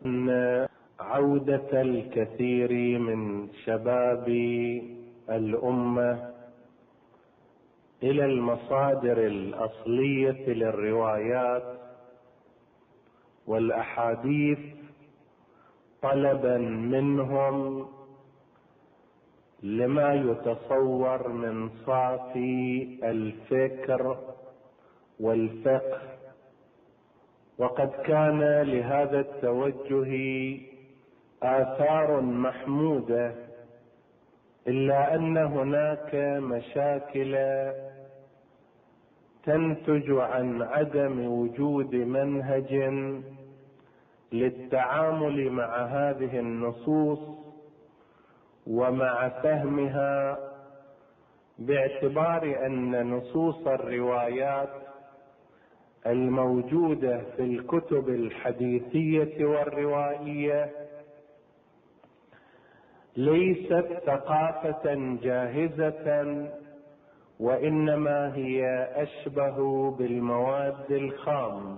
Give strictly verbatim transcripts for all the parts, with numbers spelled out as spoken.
أن عودة الكثير من شباب الأمة إلى المصادر الأصلية للروايات والأحاديث طلبا منهم لما يتصور من صافي الفكر والفقه، وقد كان لهذا التوجه آثار محمودة، إلا أن هناك مشاكل تنتج عن عدم وجود منهج للتعامل مع هذه النصوص ومع فهمها، باعتبار أن نصوص الروايات الموجودة في الكتب الحديثية والروائية ليست ثقافة جاهزة، وإنما هي أشبه بالمواد الخام،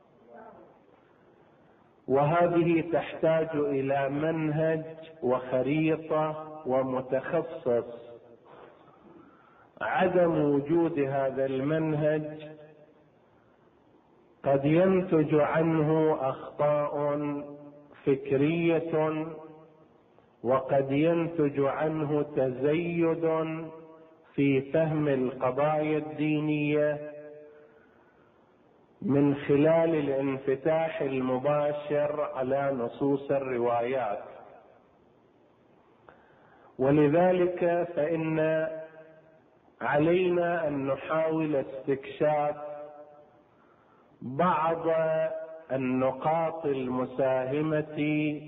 وهذه تحتاج إلى منهج وخريطة ومتخصص. عدم وجود هذا المنهج قد ينتج عنه أخطاء فكرية، وقد ينتج عنه تزيد في فهم القضايا الدينية من خلال الانفتاح المباشر على نصوص الروايات. ولذلك فإن علينا أن نحاول استكشاف بعض النقاط المساهمة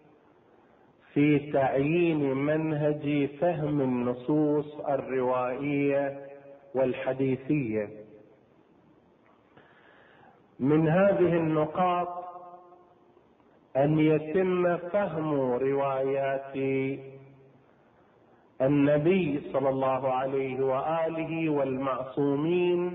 في تعيين منهج فهم النصوص الروائية والحديثية. من هذه النقاط أن يتم فهم روايات النبي صلى الله عليه وآله والمعصومين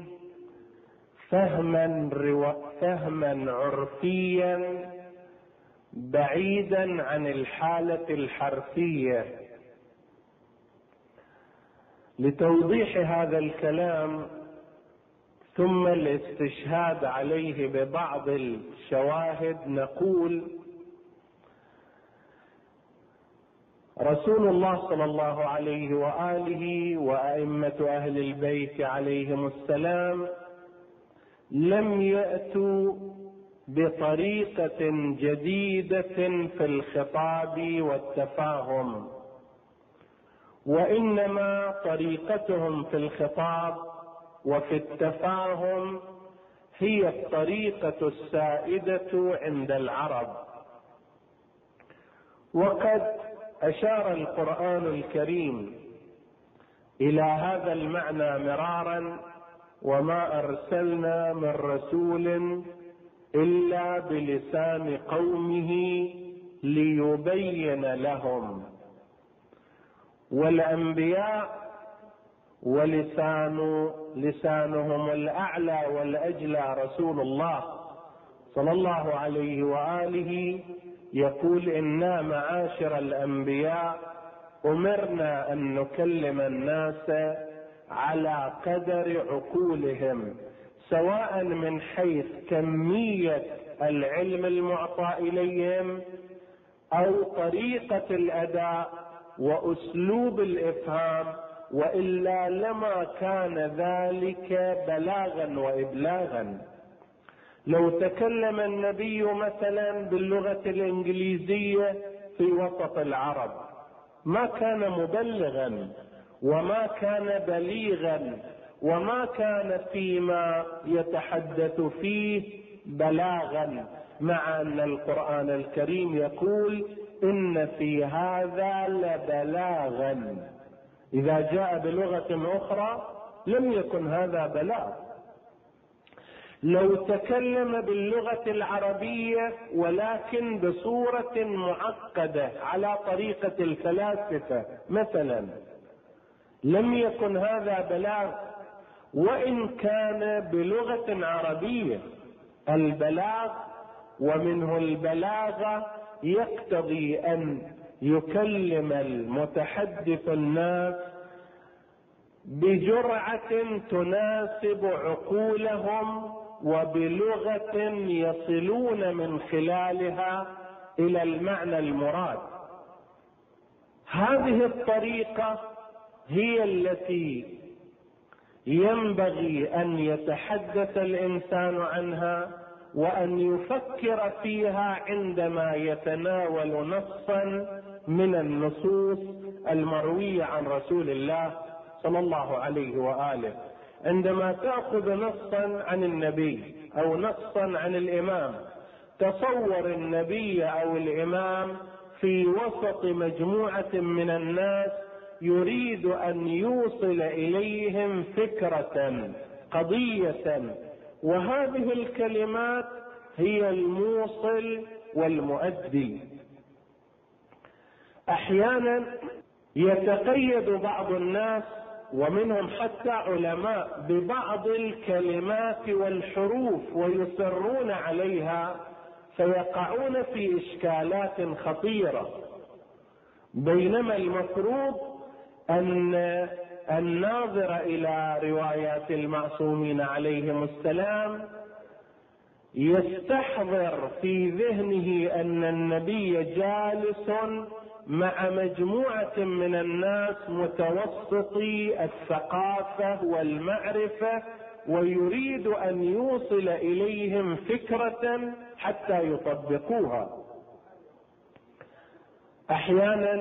فهما رو... فهما عرفيا بعيدا عن الحالة الحرفية. لتوضيح هذا الكلام ثم الاستشهاد عليه ببعض الشواهد نقول: رسول الله صلى الله عليه وآله وأئمة أهل البيت عليهم السلام لم يأتوا بطريقة جديدة في الخطاب والتفاهم، وإنما طريقتهم في الخطاب وفي التفاهم هي الطريقة السائدة عند العرب. وقد أشار القرآن الكريم إلى هذا المعنى مرارا: وما أرسلنا من رسول إلا بلسان قومه ليبين لهم. والأنبياء ولسان لسانهم الأعلى والأجلى رسول الله صلى الله عليه وآله يقول: إنا معاشر الأنبياء أمرنا أن نكلم الناس على قدر عقولهم، سواء من حيث كمية العلم المعطى إليهم أو طريقة الأداء وأسلوب الإفهام، وإلا لما كان ذلك بلاغا وإبلاغا. لو تكلم النبي مثلا باللغة الإنجليزية في وسط العرب ما كان مبلغا وما كان بليغا وما كان فيما يتحدث فيه بلاغا، مع أن القرآن الكريم يقول: إن في هذا لبلاغا. إذا جاء بلغة أخرى لم يكن هذا بلاغ. لو تكلم باللغة العربية ولكن بصورة معقدة على طريقة الفلاسفة مثلا لم يكن هذا بلاغ، وإن كان بلغة عربية. البلاغ ومنه البلاغة، يقتضي أن يكلم المتحدث الناس بجرعة تناسب عقولهم وبلغة يصلون من خلالها إلى المعنى المراد. هذه الطريقة هي التي ينبغي أن يتحدث الإنسان عنها وأن يفكر فيها عندما يتناول نصا من النصوص المروية عن رسول الله صلى الله عليه وآله. عندما تأخذ نصا عن النبي أو نصا عن الإمام، تصور النبي أو الإمام في وسط مجموعة من الناس يريد أن يوصل إليهم فكرة، قضية، وهذه الكلمات هي الموصل والمؤدي. أحيانا يتقيد بعض الناس ومنهم حتى علماء ببعض الكلمات والحروف ويصرون عليها، فيقعون في إشكالات خطيرة، بينما المفروض أن الناظر إلى روايات المعصومين عليهم السلام يستحضر في ذهنه أن النبي جالس مع مجموعة من الناس متوسطي الثقافة والمعرفة، ويريد أن يوصل إليهم فكرة حتى يطبقوها. أحيانا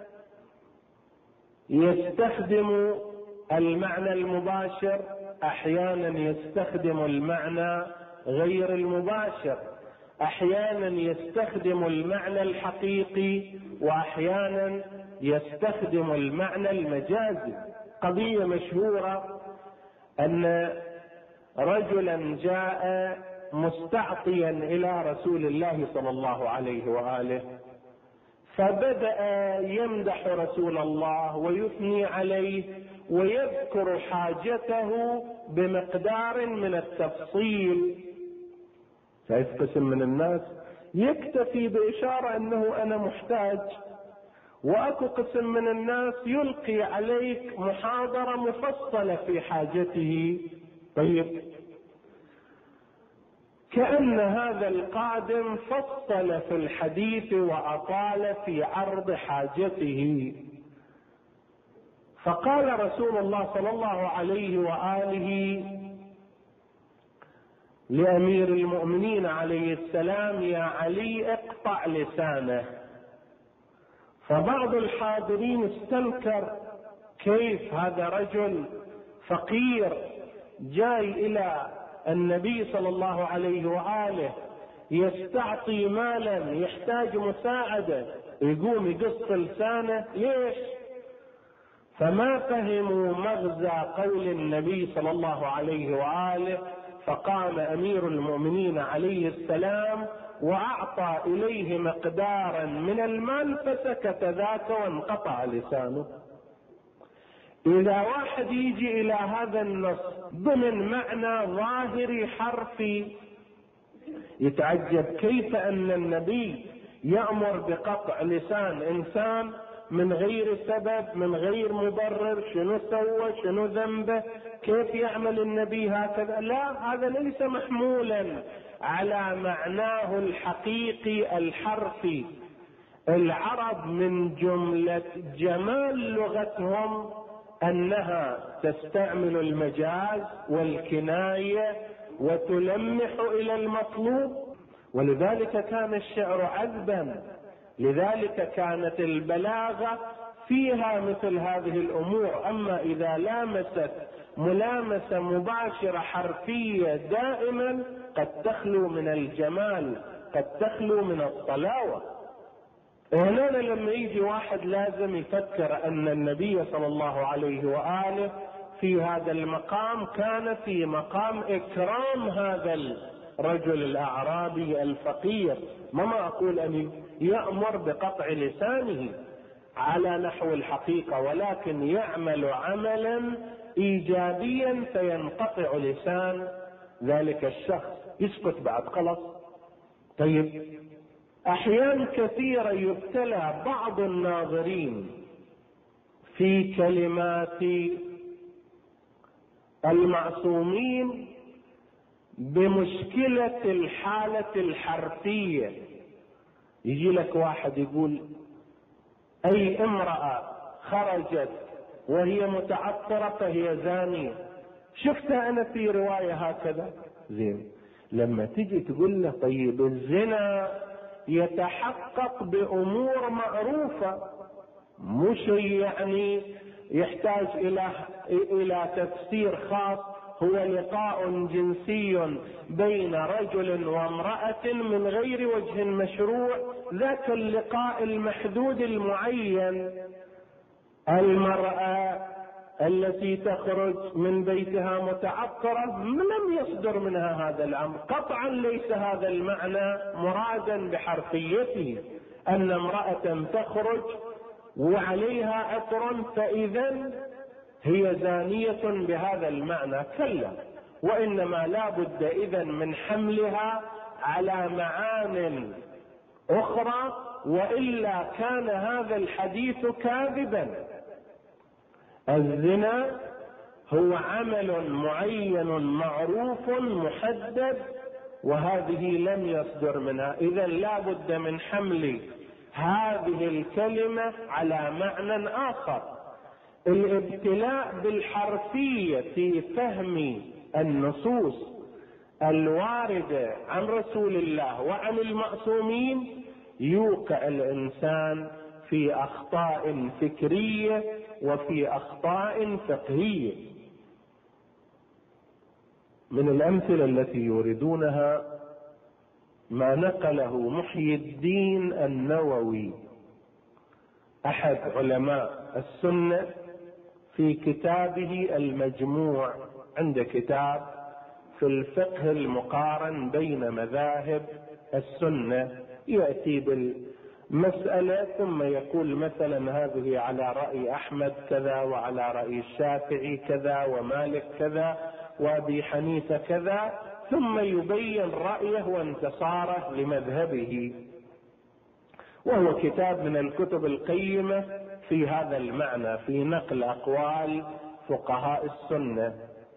يستخدم المعنى المباشر، أحيانا يستخدم المعنى غير المباشر، أحيانا يستخدم المعنى الحقيقي وأحيانا يستخدم المعنى المجازي. قضية مشهورة أن رجلا جاء مستعطيا إلى رسول الله صلى الله عليه وآله، فبدأ يمدح رسول الله ويثني عليه ويذكر حاجته بمقدار من التفصيل. شايف قسم من الناس يكتفي بإشارة أنه أنا محتاج، وأكو قسم من الناس يلقي عليك محاضرة مفصلة في حاجته. طيب، كأن هذا القادم فصل في الحديث وأطال في عرض حاجته. فقال رسول الله صلى الله عليه وآله لأمير المؤمنين عليه السلام: يا علي اقطع لسانه. فبعض الحاضرين استنكر، كيف هذا رجل فقير جاي إلى النبي صلى الله عليه وآله يستعطي مالا يحتاج مساعدة يقوم يقص لسانه؟ ليش؟ فما فهموا مغزى قول النبي صلى الله عليه وآله، فقام أمير المؤمنين عليه السلام وأعطى إليه مقدارا من المال فسكت ذاك وانقطع لسانه. إذا واحد يجي إلى هذا النص ضمن معنى ظاهري حرفي يتعجب كيف أن النبي يأمر بقطع لسان إنسان من غير سبب، من غير مبرر، شنو سوى، شنو ذنبه، كيف يعمل النبي هكذا؟ لا، هذا ليس محمولا على معناه الحقيقي الحرفي. العرب من جملة جمال لغتهم أنها تستعمل المجاز والكناية وتلمح إلى المطلوب، ولذلك كان الشعر عذبا، لذلك كانت البلاغة فيها مثل هذه الأمور. أما إذا لامست ملامسة مباشرة حرفية دائما قد تخلو من الجمال، قد تخلو من الطلاوة. هنا لما يجي واحد لازم يفكر أن النبي صلى الله عليه وآله في هذا المقام كان في مقام إكرام هذا الرجل الأعرابي الفقير. ما أقول أن يأمر بقطع لسانه على نحو الحقيقة، ولكن يعمل عملا إيجابيا فينقطع لسان ذلك الشخص، يسكت بعد خلص. طيب، احيان كثيرة يبتلى بعض الناظرين في كلمات المعصومين بمشكلة الحالة الحرفية. يجي لك واحد يقول اي امرأة خرجت وهي متعطرة فهي زانية. شفتها انا في رواية هكذا. زين، لما تجي تقول له طيب الزنا يتحقق بامور معروفة، مش يعني يحتاج الى الى تفسير خاص، هو لقاء جنسي بين رجل وامرأة من غير وجه مشروع، ذاك اللقاء المحدود المعين. المرأة التي تخرج من بيتها متعطرة لم يصدر منها هذا الامر، قطعا ليس هذا المعنى مرادا بحرفيته ان امرأة تخرج وعليها عطر فاذا هي زانية بهذا المعنى، كلا، وانما لا بد اذا من حملها على معان اخرى، والا كان هذا الحديث كاذبا. الزنا هو عمل معين معروف محدد، وهذه لم يصدر منها، اذا لا بد من حمل هذه الكلمة على معنى اخر. الابتلاء بالحرفية في فهم النصوص الواردة عن رسول الله وعن المعصومين يوقع الانسان في اخطاء فكرية وفي اخطاء فقهية. من الامثلة التي يوردونها ما نقله محيي الدين النووي احد علماء السنة في كتابه المجموع، عند كتاب في الفقه المقارن بين مذاهب السنة، يأتي بالمسألة ثم يقول مثلا هذه على رأي احمد كذا، وعلى رأي الشافعي كذا، ومالك كذا، وابي حنيفة كذا، ثم يبين رأيه وانتصاره لمذهبه. وهو كتاب من الكتب القيمة في هذا المعنى، في نقل اقوال فقهاء السنة.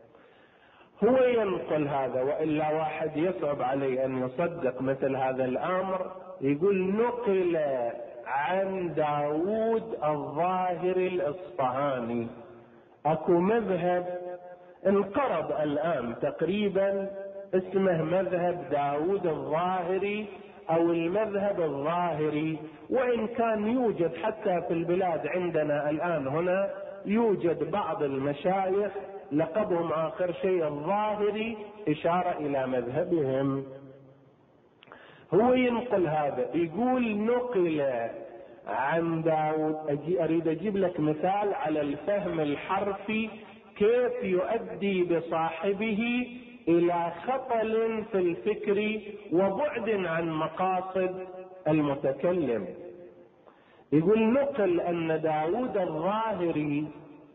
هو ينقل هذا، وإلا واحد يصعب عليه أن يصدق مثل هذا الأمر. يقول نقل عن داود الظاهري الإصفهاني. أكو مذهب انقرض الآن تقريبا اسمه مذهب داود الظاهري أو المذهب الظاهري، وإن كان يوجد حتى في البلاد عندنا الآن هنا يوجد بعض المشايخ لقبهم آخر شيء الظاهري، إشارة إلى مذهبهم. هو ينقل هذا، يقول نقل عن داود. أجي أريد أجيب لك مثال على الفهم الحرفي كيف يؤدي بصاحبه إلى خطل في الفكر وبعد عن مقاصد المتكلم. يقول نقل أن داود الظاهري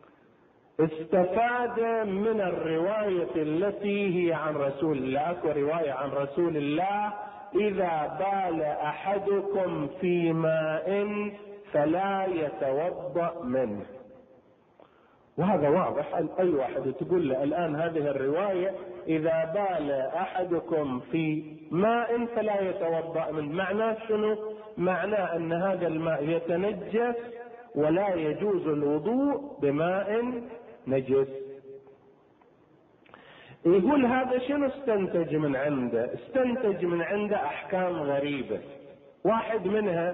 استفاد من الرواية التي هي عن رسول الله. اكو رواية عن رسول الله اذا بال احدكم في ماء فلا يتوضأ منه. وهذا واضح، اي واحد تقول له الان هذه الرواية اذا بال احدكم في ماء فلا يتوضأ منه، معناه شنو؟ معناه ان هذا الماء يتنجس ولا يجوز الوضوء بماء نجس. يقول هذا شنو استنتج من عنده؟ استنتج من عنده احكام غريبة. واحد منها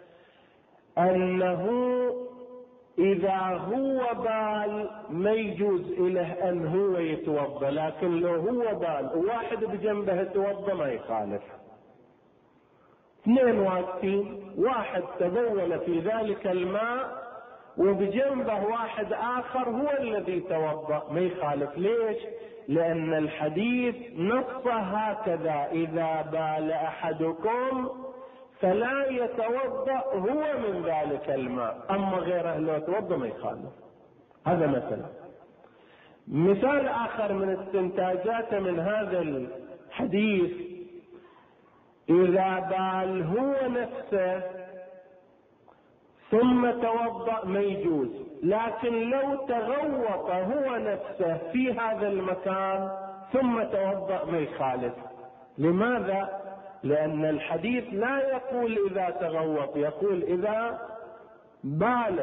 انه اذا هو بال ما يجوز له ان هو يتوضا، لكن لو هو بال وواحد بجنبه يتوضا ما يخالف. اثنين واقفين، واحد تبول في ذلك الماء وبجنبه واحد اخر هو الذي توضأ، ما يخالف. ليش؟ لان الحديث نص هكذا اذا بال احدكم فلا يتوضأ هو من ذلك الماء، اما غيره لو يتوضأ ما يخالف. هذا مثلا. مثال اخر من استنتاجاته من هذا الحديث، إذا بال هو نفسه ثم توضأ ما يجوز، لكن لو تغوط هو نفسه في هذا المكان ثم توضأ ما يخالف. لماذا؟ لأن الحديث لا يقول إذا تغوط، يقول إذا بال.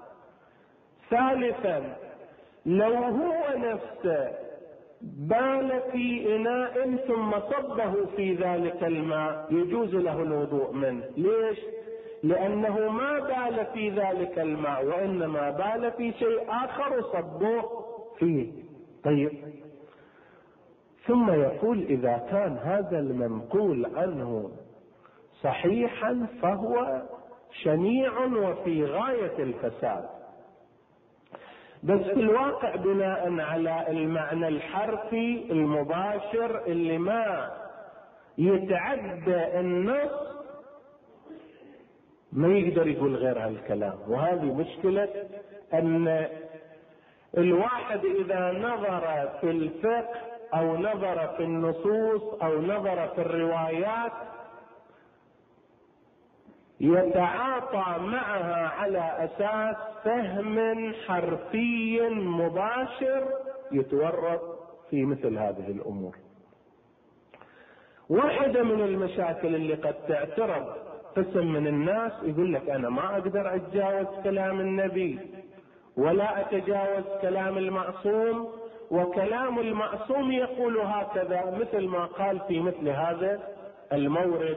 ثالثا، لو هو نفسه بال في إناء ثم صبه في ذلك الماء يجوز له الوضوء منه. ليش؟ لأنه ما بال في ذلك الماء، وإنما بال في شيء آخر وصبوه فيه. طيب، ثم يقول إذا كان هذا المنقول عنه صحيحا فهو شنيع وفي غاية الفساد. بس في الواقع بناء على المعنى الحرفي المباشر اللي ما يتعدى النص ما يقدر يقول غير هالكلام. وهذه مشكلة، أن الواحد إذا نظر في الفقه أو نظر في النصوص أو نظر في الروايات يتعاطى معها على أساس فهم حرفي مباشر يتورط في مثل هذه الأمور. واحدة من المشاكل اللي قد تعترض قسم من الناس يقول لك أنا ما أقدر أتجاوز كلام النبي ولا أتجاوز كلام المعصوم، وكلام المعصوم يقول هكذا، مثل ما قال في مثل هذا المورد.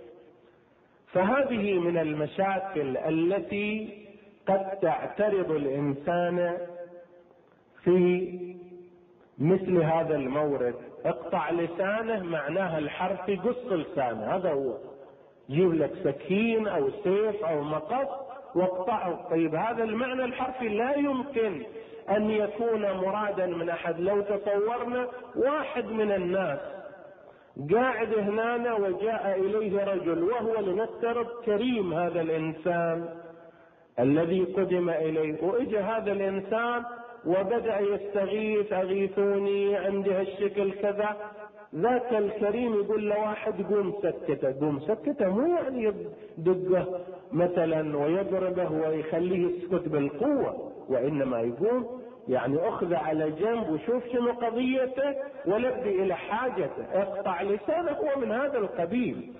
فهذه من المشاكل التي قد تعترض الإنسان في مثل هذا المورد. اقطع لسانه معناها الحرفي قص لسانه، هذا هو. جيب لك سكين أو سيف أو مقص واقطعه. طيب، هذا المعنى الحرفي لا يمكن أن يكون مرادا من أحد. لو تصورنا واحد من الناس قاعد هنا وجاء إليه رجل وهو لنفترض كريم، هذا الإنسان الذي قدم إليه، وإجى هذا الإنسان وبدأ يستغيث، أغيثوني عندي هالشكل كذا. ذاك الكريم يقول له واحد قوم سكته، قوم سكته مو يعني يدقه مثلا ويضربه ويخليه يسكت بالقوة، وإنما يقوم يعني أخذ على جنب وشوف شنو قضيته ولبي إلى حاجته، اقطع لسانه، هو من هذا القبيل.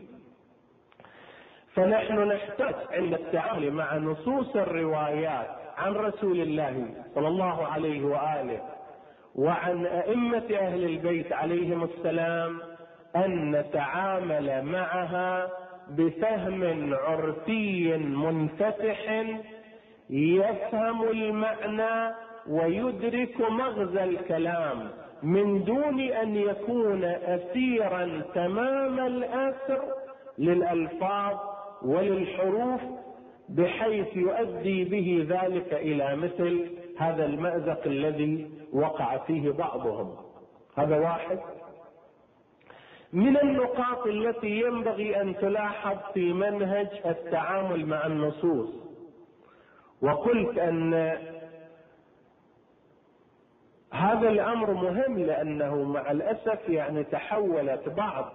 فنحن نحتاج عند التعامل مع نصوص الروايات عن رسول الله صلى الله عليه وآله وعن أئمة أهل البيت عليهم السلام أن نتعامل معها بفهم عرفي منفتح يفهم المعنى ويدرك مغزى الكلام من دون أن يكون أسيرا تمام الأسر للألفاظ وللحروف، بحيث يؤدي به ذلك إلى مثل هذا المأزق الذي وقع فيه بعضهم. هذا واحد من النقاط التي ينبغي أن تلاحظ في منهج التعامل مع النصوص. وقلت أن هذا الأمر مهم، لأنه مع الأسف يعني تحولت بعض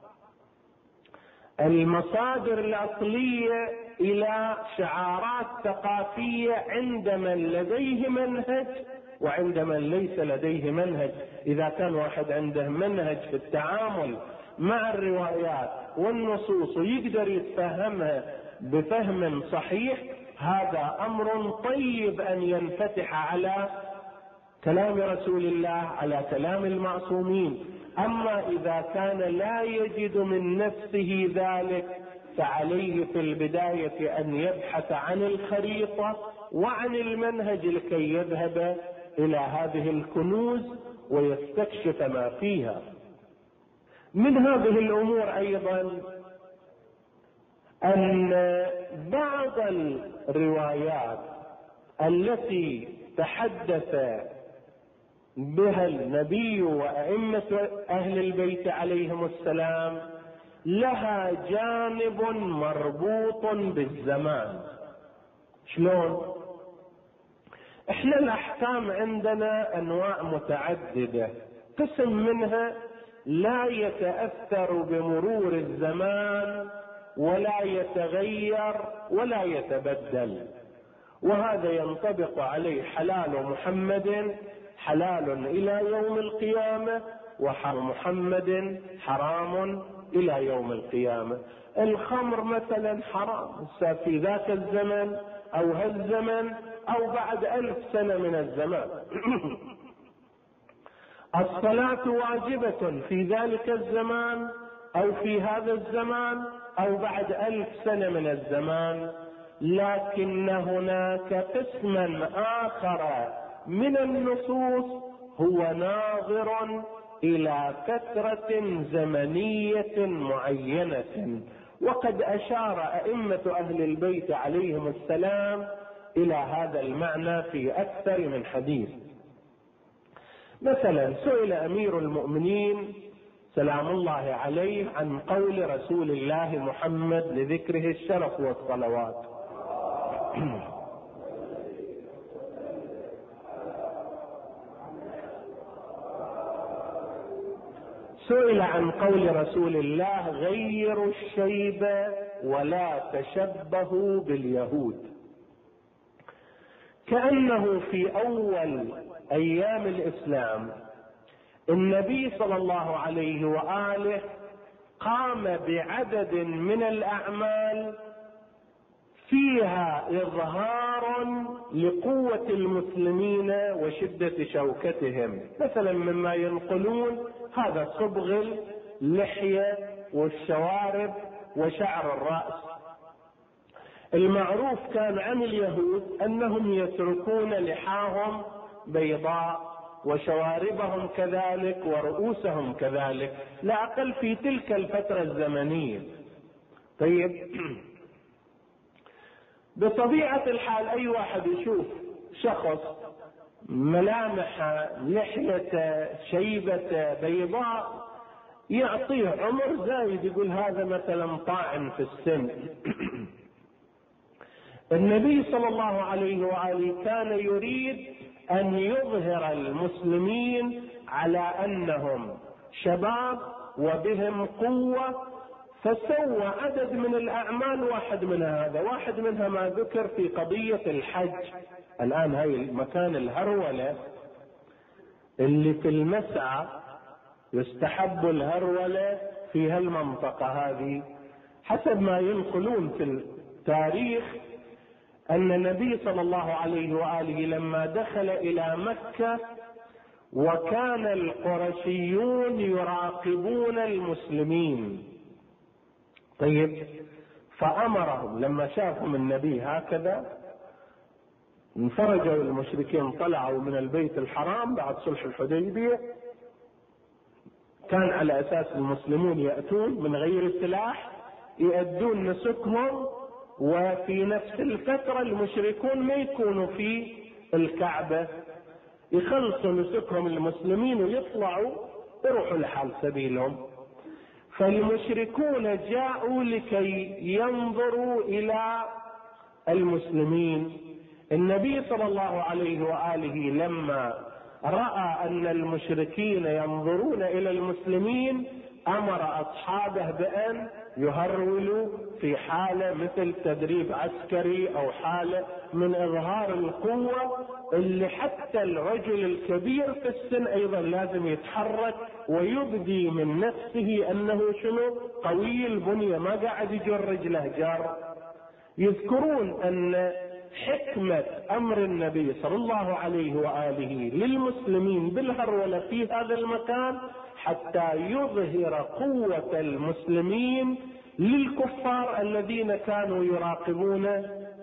المصادر الأصلية إلى شعارات ثقافية عند من لديه منهج وعند من ليس لديه منهج. إذا كان واحد عنده منهج في التعامل مع الروايات والنصوص ويقدر يتفهمها بفهم صحيح، هذا أمر طيب أن ينفتح على كلام رسول الله، على كلام المعصومين. أما إذا كان لا يجد من نفسه ذلك فعليه في البداية أن يبحث عن الخريطة وعن المنهج لكي يذهب إلى هذه الكنوز ويستكشف ما فيها. من هذه الأمور أيضا أن بعض الروايات التي تحدث بها النبي وأئمة أهل البيت عليهم السلام لها جانب مربوط بالزمان. شلون؟ احنا الأحكام عندنا أنواع متعددة، قسم منها لا يتأثر بمرور الزمان ولا يتغير ولا يتبدل، وهذا ينطبق عليه حلال محمد حلال إلى يوم القيامة، وحرام محمد حرام إلى يوم القيامة. الخمر مثلا حرام في ذاك الزمن أو هالزمن أو بعد ألف سنة من الزمان. الصلاة واجبة في ذلك الزمان أو في هذا الزمان أو بعد ألف سنة من الزمان، لكن هناك قسما آخر من النصوص هو ناظر إلى فترة زمنية معينة، وقد أشار أئمة أهل البيت عليهم السلام إلى هذا المعنى في أكثر من حديث. مثلا سئل أمير المؤمنين سلام الله عليه عن قول رسول الله محمد لذكره الشرف والصلوات: سئل عن قول رسول الله: غيروا الشيب ولا تشبهوا باليهود. كأنه في أول أيام الإسلام النبي صلى الله عليه وآله قام بعدد من الأعمال فيها إظهار لقوة المسلمين وشدة شوكتهم، مثلا مما ينقلون هذا صبغ اللحية والشوارب وشعر الرأس. المعروف كان عن اليهود أنهم يتركون لحاهم بيضاء وشواربهم كذلك ورؤوسهم كذلك، لا أقل في تلك الفترة الزمنية. طيب، بطبيعة الحال أي واحد يشوف شخص ملامح لحية شيبة بيضاء يعطيه عمر زايد، يقول هذا مثلا طاعن في السن. النبي صلى الله عليه وآله كان يريد أن يظهر المسلمين على أنهم شباب وبهم قوة، فسوى عدد من الأعمال، واحد من هذا واحد منها ما ذكر في قضية الحج. الآن هاي مكان الهرولة اللي في المسعى يستحب الهرولة في هالمنطقة هذه، حسب ما ينقلون في التاريخ أن النبي صلى الله عليه وآله لما دخل إلى مكة وكان القرشيون يراقبون المسلمين، طيب، فأمرهم لما شافهم النبي هكذا انفرجوا المشركين، طلعوا من البيت الحرام بعد صلح الحديبية، كان على أساس المسلمون يأتون من غير سلاح يؤدون نسكهم، وفي نفس الفترة المشركون ما يكونوا في الكعبة، يخلصوا نسكهم المسلمين ويطلعوا يروحوا لحال سبيلهم. فالمشركون جاءوا لكي ينظروا إلى المسلمين. النبي صلى الله عليه وآله لما رأى أن المشركين ينظرون إلى المسلمين أمر أصحابه بأن يهرولوا في حالة مثل تدريب عسكري أو حالة من إظهار القوة، اللي حتى الرجل الكبير في السن أيضا لازم يتحرك ويبدي من نفسه أنه شنو قوي البنية، ما قاعد يجر رجله جار. يذكرون أن حكمة أمر النبي صلى الله عليه وآله للمسلمين بالهرولة في هذا المكان حتى يظهر قوة المسلمين للكفار الذين كانوا يراقبون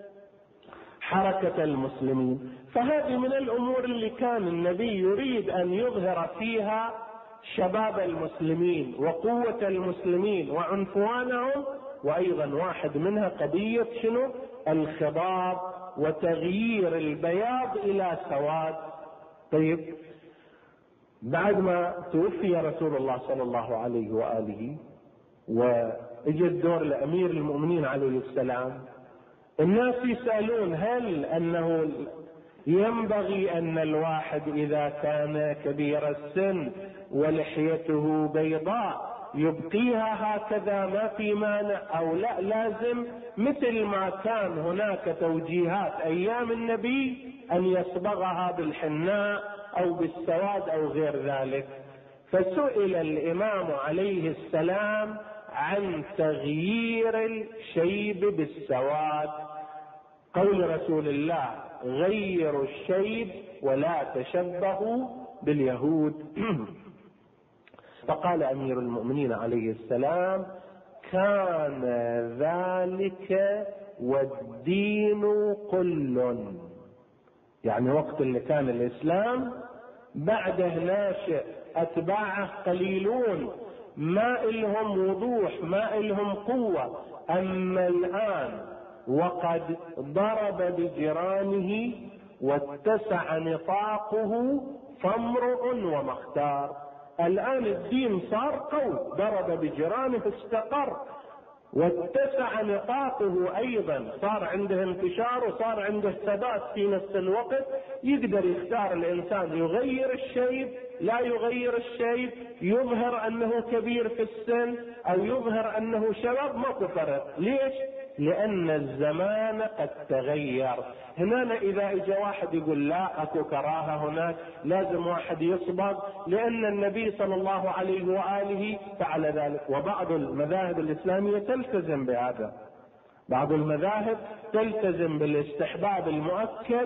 حركة المسلمين. فهذه من الأمور اللي كان النبي يريد أن يظهر فيها شباب المسلمين وقوة المسلمين وعنفوانهم، وأيضا واحد منها قضية شنو الخضاب وتغيير البياض إلى سواد. طيب، بعد ما توفي رسول الله صلى الله عليه وآله وإجى الدور لأمير المؤمنين عليه السلام، الناس يسألون هل أنه ينبغي أن الواحد إذا كان كبير السن ولحيته بيضاء يبقيها هكذا ما في مانع، أو لا، لازم مثل ما كان هناك توجيهات أيام النبي أن يصبغها بالحناء أو بالسواد أو غير ذلك. فسئل الإمام عليه السلام عن تغيير الشيب بالسواد، قول رسول الله: غيروا الشيب ولا تشبهوا باليهود. فقال أمير المؤمنين عليه السلام: كان ذلك والدين قل، يعني وقت اللي كان الإسلام بعده ناشئ، أتباعه قليلون، ما إلهم وضوح، ما إلهم قوة. أما الآن وقد ضرب بجيرانه واتسع نطاقه فامرؤ ومختار. الآن الدين صار قوي، ضرب بجيرانه استقر، واتسع نطاقه أيضا، صار عنده انتشار وصار عنده ثبات في نفس الوقت. يقدر يختار الإنسان يغير الشيب لا يغير الشيب، يظهر أنه كبير في السن أو يظهر أنه شباب، ما فرق. ليش؟ لأن الزمان قد تغير. هنا إذا اجى واحد يقول لا اكو كراهة هناك، لازم واحد يصبغ، لأن النبي صلى الله عليه وآله فعل ذلك. وبعض المذاهب الإسلامية تلتزم بهذا، بعض المذاهب تلتزم بالاستحباب المؤكد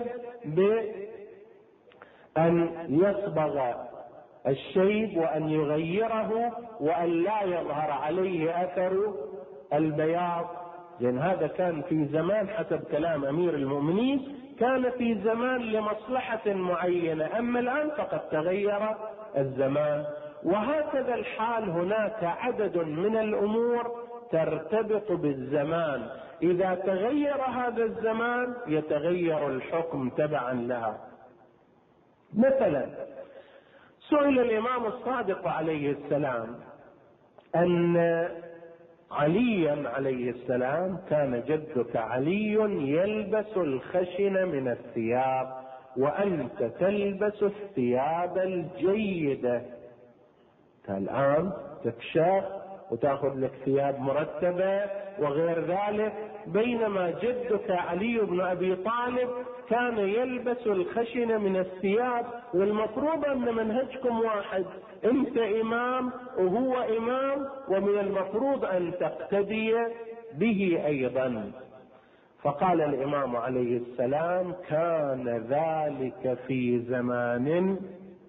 بأن يصبغ الشيب وأن يغيره وأن لا يظهر عليه أثر البياض. لأن هذا كان في زمان حسب كلام أمير المؤمنين، كان في زمان لمصلحة معينة، أما الآن فقد تغير الزمان. وهكذا الحال، هناك عدد من الأمور ترتبط بالزمان، إذا تغير هذا الزمان يتغير الحكم تبعا لها. مثلا سئل الإمام الصادق عليه السلام أن عليا عليه السلام: كان جدك علي يلبس الخشن من الثياب وأنت تلبس الثياب الجيدة. الآن تكشف وتأخذ لك ثياب مرتبة وغير ذلك، بينما جدك علي بن أبي طالب كان يلبس الخشن من الثياب. والمفروض أن منهجكم واحد، أنت إمام وهو إمام، ومن المفروض أن تقتدي به أيضا. فقال الإمام عليه السلام: كان ذلك في زمان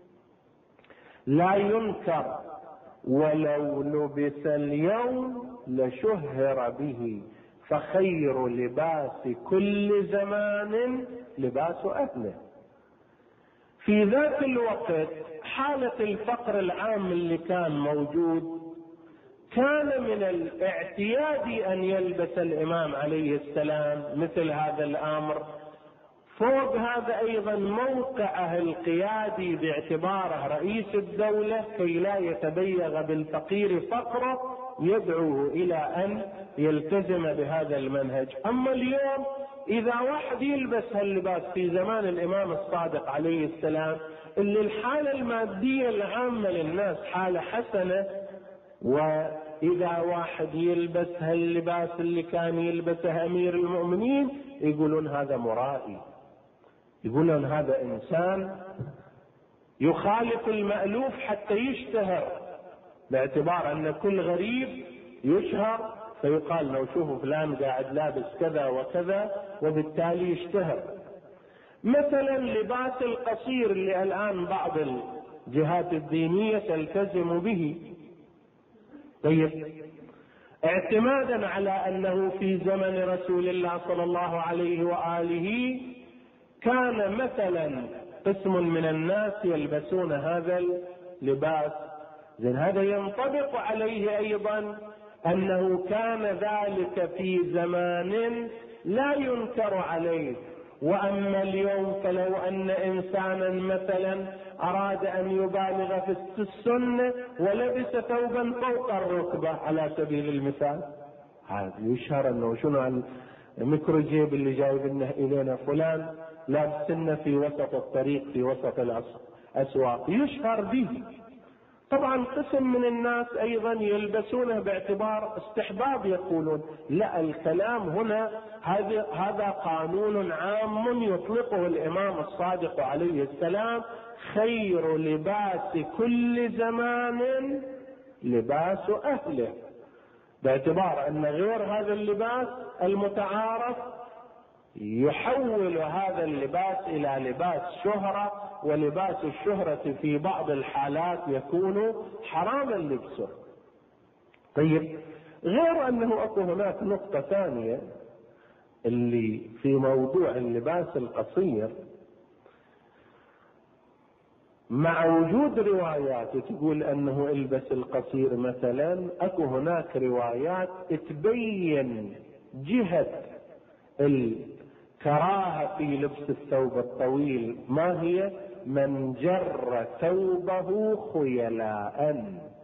لا ينكر، ولو لبس اليوم لشهر به، فخير لباس كل زمان لباس أهله. في ذاك الوقت حالة الفقر العام اللي كان موجود، كان من الاعتياد أن يلبس الإمام عليه السلام مثل هذا الأمر. فوق هذا أيضا موقعه القيادي باعتباره رئيس الدولة، كي لا يتبيغ بالفقير فقره، يدعوه إلى أن يلتزم بهذا المنهج. أما اليوم إذا واحد يلبس هاللباس في زمان الإمام الصادق عليه السلام، اللي الحالة المادية العامة للناس حالة حسنة، وإذا واحد يلبس هاللباس اللي كان يلبسه أمير المؤمنين، يقولون هذا مرائي، يقولون هذا إنسان يخالف المألوف حتى يشتهر، باعتبار أن كل غريب يشهر فيقال لو شوفوا فلان قاعد لابس كذا وكذا، وبالتالي يشتهر. مثلا لباس القصير اللي الآن بعض الجهات الدينية تلتزم به. طيب، اعتمادا على أنه في زمن رسول الله صلى الله عليه وآله كان مثلا قسم من الناس يلبسون هذا اللباس، زين هذا ينطبق عليه أيضا أنه كان ذلك في زمان لا ينكر عليه. وأما اليوم فلو أن إنسانا مثلا أراد أن يبالغ في السنة ولبس ثوبا فوق الركبة على سبيل المثال، هذا يشهر أنه شنو الميكروجيب اللي جايب لنا إلينا فلان، لابسن في وسط الطريق في وسط الأسواق يشهر به. طبعا قسم من الناس أيضا يلبسونه باعتبار استحباب، يقولون لا، الكلام هنا هذا قانون عام يطلقه الإمام الصادق عليه السلام: خير لباس كل زمان لباس أهله، باعتبار أن غير هذا اللباس المتعارف يحول هذا اللباس إلى لباس شهرة، ولباس الشهرة في بعض الحالات يكون حراما لبسه. طيب، غير أنه أكو هناك نقطة ثانية اللي في موضوع اللباس القصير، مع وجود روايات تقول أنه البس القصير مثلا، أكو هناك روايات تبين جهة الكراهة في لبس الثوب الطويل ما هي: من جر ثوبه خيلاء.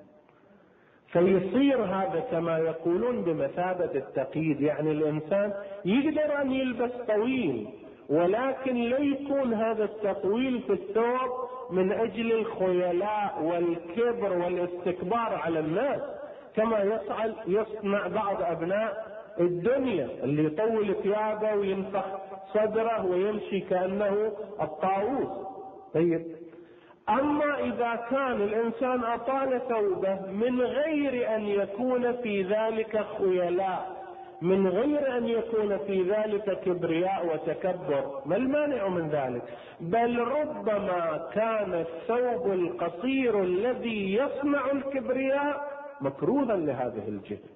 فيصير هذا كما يقولون بمثابة التقييد، يعني الإنسان يقدر أن يلبس طويل، ولكن لا يكون هذا التطويل في الثوب من أجل الخيلاء والكبر والاستكبار على الناس، كما يصنع بعض أبناء الدنيا اللي يطول ثيابه وينفخ صدره ويمشي كأنه الطاووس. طيب، أما إذا كان الإنسان أطال ثوبه من غير أن يكون في ذلك خيلاء، من غير أن يكون في ذلك كبرياء وتكبر، ما المانع من ذلك؟ بل ربما كان الثوب القصير الذي يصنع الكبرياء مكروها لهذه الجهة.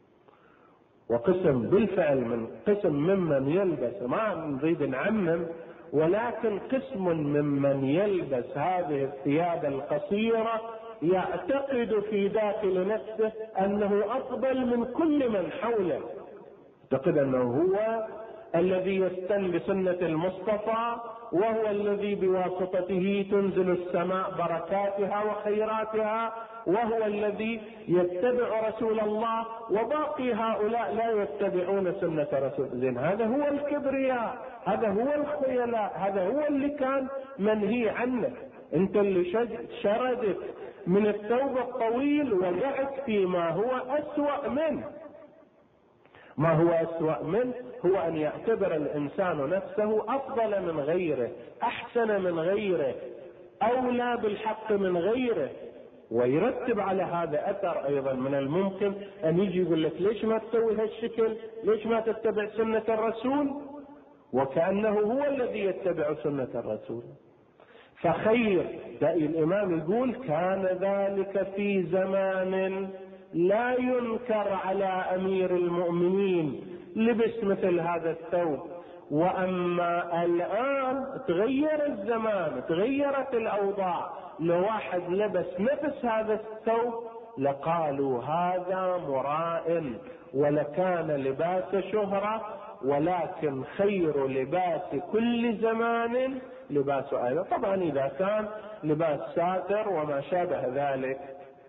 وقسم بالفعل من قسم ممن يلبس، ما نريد نعمم، ولكن قسم ممن يلبس هذه الثياب القصيرة يعتقد في داخل نفسه أنه أفضل من كل من حوله، يعتقد أنه هو الذي يستن بسنة المصطفى، وهو الذي بواسطته تنزل السماء بركاتها وخيراتها، وهو الذي يتبع رسول الله، وباقي هؤلاء لا يتبعون سنة رسول. زين، هذا هو الكبرياء، هذا هو الخيلاء، هذا هو اللي كان منهي عنه. انت اللي شردت من الثوب الطويل وقعت فيما هو أسوأ منه. ما هو أسوأ منه؟ هو أن يعتبر الإنسان نفسه أفضل من غيره، أحسن من غيره، أولى بالحق من غيره، ويرتب على هذا أثر. أيضا من الممكن أن يجي يقول لك: ليش ما تسوي هالشكل؟ ليش ما تتبع سنة الرسول؟ وكأنه هو الذي يتبع سنة الرسول. فخير، الإمام يقول: كان ذلك في زمان لا ينكر على أمير المؤمنين لبس مثل هذا الثوب، وأما الآن تغير الزمان، تغيرت الأوضاع، لو واحد لبس نفس هذا الثوب لقالوا هذا مراء، ولكان لباس شهرة، ولكن خير لباس كل زمان لباس أهله. طبعا إذا كان لباس ساتر وما شابه ذلك.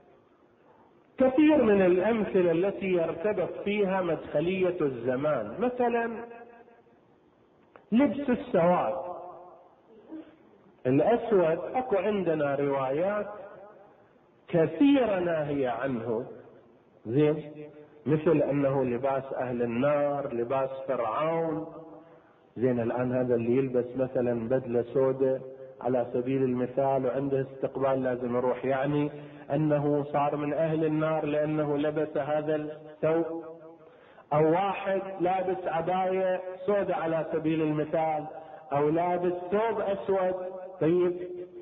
كثير من الأمثلة التي يرتبط فيها مدخلية الزمان، مثلا لبس السواد الأسود، أكو عندنا روايات كثيرة ناهية عنه، زين، مثل أنه لباس أهل النار، لباس فرعون. زين، الآن هذا اللي يلبس مثلا بدلة سوداء على سبيل المثال وعنده استقبال لازم يروح، يعني أنه صار من أهل النار لأنه لبس هذا الثوب. أو واحد لابس عباية سوداء على سبيل المثال، أو لابس ثوب أسود. طيب،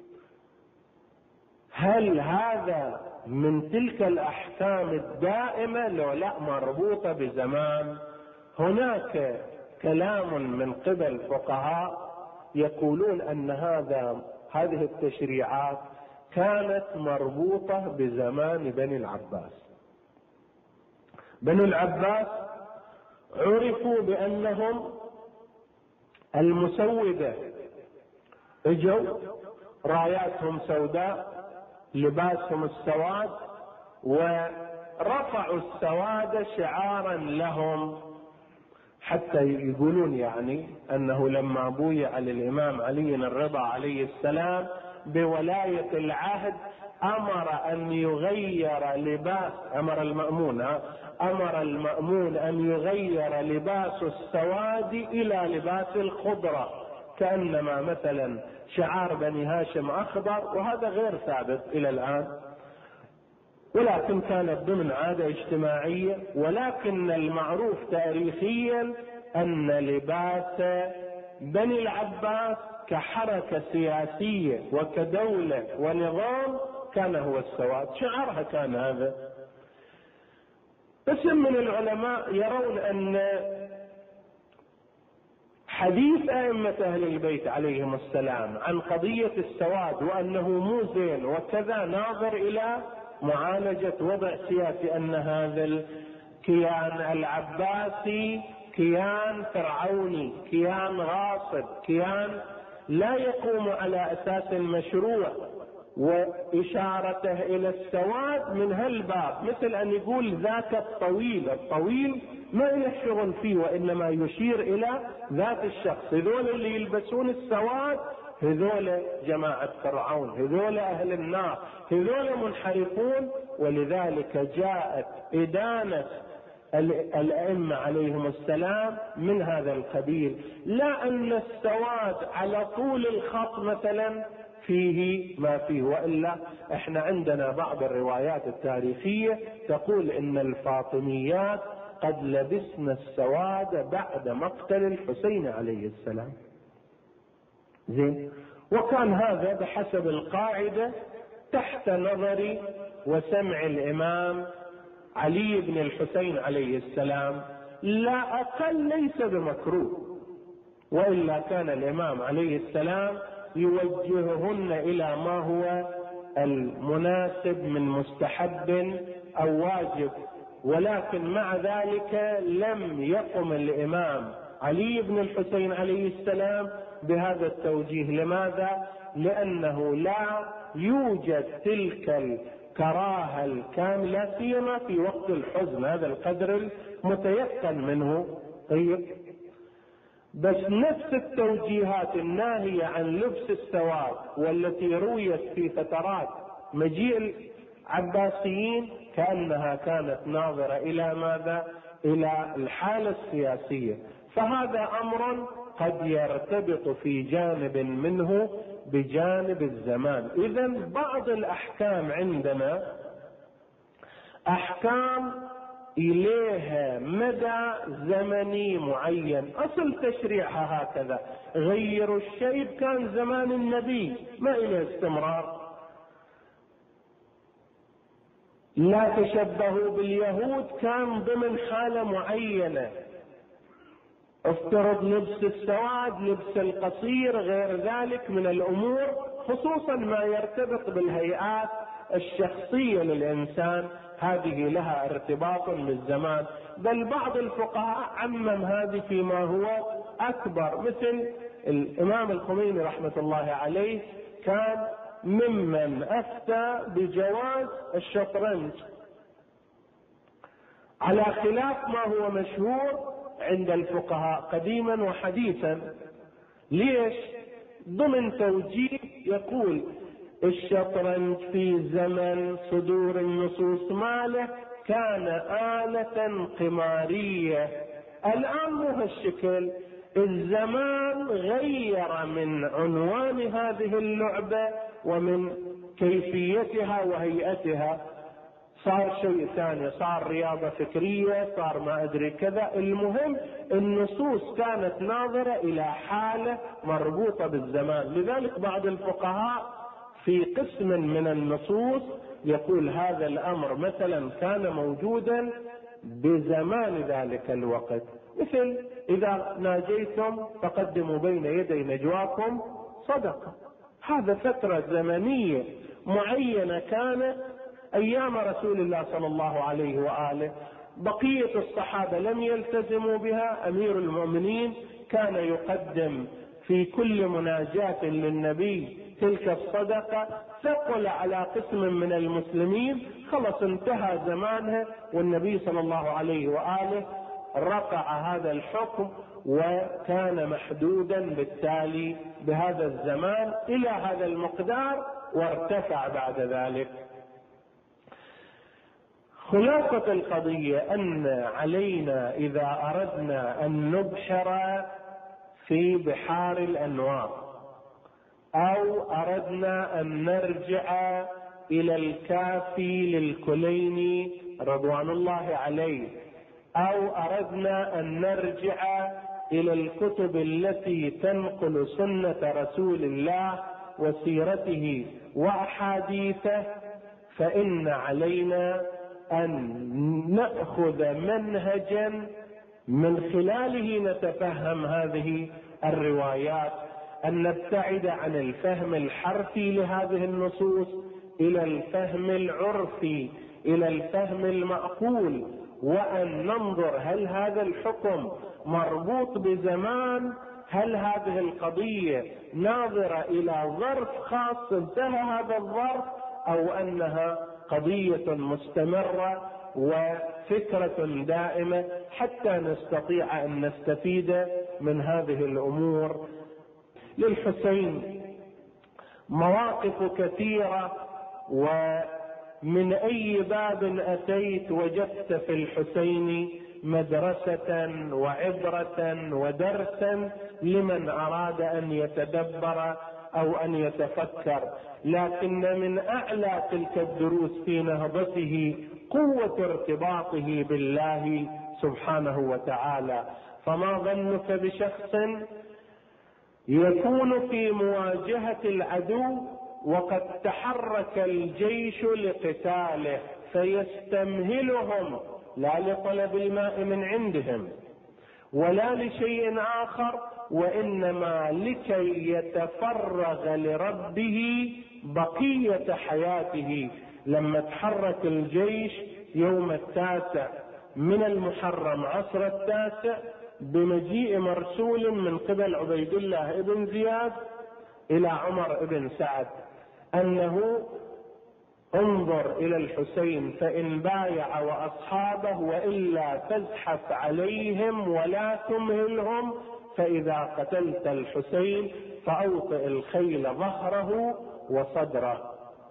هل هذا من تلك الأحكام الدائمة لو لا مربوطة بزمان؟ هناك كلام من قبل فقهاء يقولون أن هذا هذه التشريعات كانت مربوطة بزمان بني العباس. بنو العباس عرفوا بأنهم المسودة، اجوا راياتهم سوداء، لباسهم السواد، ورفعوا السواد شعارا لهم، حتى يقولون يعني أنه لما بويع للإمام علي الرضا عليه السلام بولاية العهد أمر أن يغير لباس، أمر المأمون أمر المأمون أن يغير لباس السواد إلى لباس الخضرة، كأنما مثلا شعار بني هاشم أخضر، وهذا غير ثابت إلى الآن، ولكن كانت ضمن عادة اجتماعية. ولكن المعروف تاريخيا أن لباس بني العباس كحركة سياسية وكدولة ونظام كان هو السواد، شعارها كان هذا. قسم من العلماء يرون أن حديث أئمة أهل البيت عليهم السلام عن قضية السواد وأنه مو زين وكذا ناظر إلى معالجة وضع سياسي، أن هذا الكيان العباسي كيان فرعوني، كيان غاصب، كيان لا يقوم على أساس مشروع، وإشارته إلى السواد من هالباب مثل أن يقول ذاك الطويل، الطويل ما له شغل فيه، وإنما يشير إلى ذات الشخص. هذول اللي يلبسون السواد هذول جماعة فرعون، هذول أهل النار، هذول منحرفون. ولذلك جاءت إدانة الأئمة عليهم السلام من هذا القبيل، لا أن السواد على طول الخط مثلا فيه ما فيه، وإلا احنا عندنا بعض الروايات التاريخية تقول إن الفاطميات قد لبسنا السواد بعد مقتل الحسين عليه السلام. زين، وكان هذا بحسب القاعدة تحت نظر وسمع الإمام علي بن الحسين عليه السلام، لا أقل ليس بمكروه، وإلا كان الإمام عليه السلام يوجههن إلى ما هو المناسب من مستحب أو واجب. ولكن مع ذلك لم يقم الإمام علي بن الحسين عليه السلام بهذا التوجيه. لماذا؟ لأنه لا يوجد تلك الكراهة الكاملة سيما في وقت الحزن، هذا القدر المتيقن منه. طيب، بس نفس التوجيهات الناهية عن لبس السواد والتي رويت في فترات مجيء العباسيين كأنها كانت ناظرة إلى ماذا؟ إلى الحالة السياسية. فهذا أمر قد يرتبط في جانب منه بجانب الزمان. إذن بعض الأحكام عندنا أحكام إليها مدى زمني معين، أصل تشريعها هكذا. غيروا الشيب كان زمان النبي، ما إليه استمرار. لا تشبهوا باليهود كان ضمن حالة معينة. افترض لبس السواد، لبس القصير، غير ذلك من الأمور، خصوصا ما يرتبط بالهيئات الشخصية للإنسان، هذه لها ارتباط بالزمان. بل بعض الفقهاء عمم هذه فيما هو أكبر، مثل الإمام الخميني رحمة الله عليه كان ممن أفتى بجواز الشطرنج على خلاف ما هو مشهور عند الفقهاء قديما وحديثا. ليش؟ ضمن توجيه يقول الشطرنج في زمن صدور النصوص ماله كان آلة قمارية. الآن مو هالشكل، الزمان غير من عنوان هذه اللعبة ومن كيفيتها وهيئتها، صار شيء ثاني، صار رياضة فكرية، صار ما أدري كذا. المهم النصوص كانت ناظرة إلى حالة مربوطة بالزمان. لذلك بعض الفقهاء في قسم من النصوص يقول هذا الأمر مثلا كان موجودا بزمان ذلك الوقت، مثل إذا ناجيتم فقدموا بين يدي نجواكم صدقة. هذا فترة زمنية معينة كانت أيام رسول الله صلى الله عليه وآله. بقية الصحابة لم يلتزموا بها. أمير المؤمنين كان يقدم في كل مناجاة للنبي تلك الصدقة، ثقل على قسم من المسلمين، خلص انتهى زمانها والنبي صلى الله عليه وآله رفع هذا الحكم وكان محدودا بالتالي بهذا الزمان إلى هذا المقدار وارتفع بعد ذلك. خلاصة القضية أن علينا إذا أردنا أن نبحر في بحار الأنوار أو أردنا أن نرجع إلى الكافي للكليني رضوان الله عليه، أو أردنا أن نرجع إلى الكتب التي تنقل سنة رسول الله وسيرته وأحاديثه، فإن علينا أن نأخذ منهجا من خلاله نتفهم هذه الروايات، أن نبتعد عن الفهم الحرفي لهذه النصوص إلى الفهم العرفي، إلى الفهم المعقول، وأن ننظر هل هذا الحكم مربوط بزمان، هل هذه القضية ناظرة إلى ظرف خاص انتهى هذا الظرف، أو أنها قضية مستمرة وفكرة دائمة حتى نستطيع أن نستفيد من هذه الأمور. للحسين مواقف كثيرة، ومن أي باب أتيت وجدت في الحسين مدرسة وعبرة ودرسا لمن أراد أن يتدبر أو أن يتفكر. لكن من أعلى تلك الدروس في نهضته قوة ارتباطه بالله سبحانه وتعالى. فما ظنك بشخص يكون في مواجهة العدو وقد تحرك الجيش لقتاله فيستمهلهم لا لطلب الماء من عندهم ولا لشيء آخر، وإنما لكي يتفرغ لربه بقية حياته. لما تحرك الجيش يوم التاسع من المحرم عصر التاسع بمجيء مرسول من قبل عبيد الله بن زياد إلى عمر بن سعد أنه انظر إلى الحسين فإن بايع وأصحابه وإلا تزحف عليهم ولا تمهلهم، فإذا قتلت الحسين فأوطئ الخيل ظهره وصدره.